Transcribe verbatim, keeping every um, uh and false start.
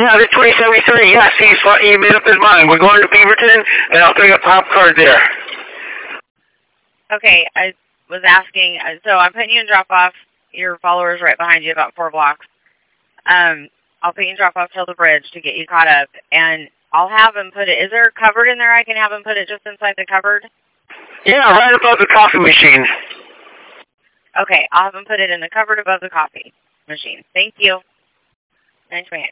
Yeah, the twenty seventy-three. Yes, he's, he made up his mind. We're going to Beaverton, and I'll pick up Pop Card there. Okay, I was asking, so I'm putting you in drop-off. Your follower's right behind you, about four blocks. Um, I'll put you in drop-off till the bridge to get you caught up, and I'll have him put it, is there a cupboard in there I can have him put it just inside the cupboard? Yeah, right above the coffee machine. Okay, I'll have him put it in the cupboard above the coffee machine. Thank you. Thanks, man.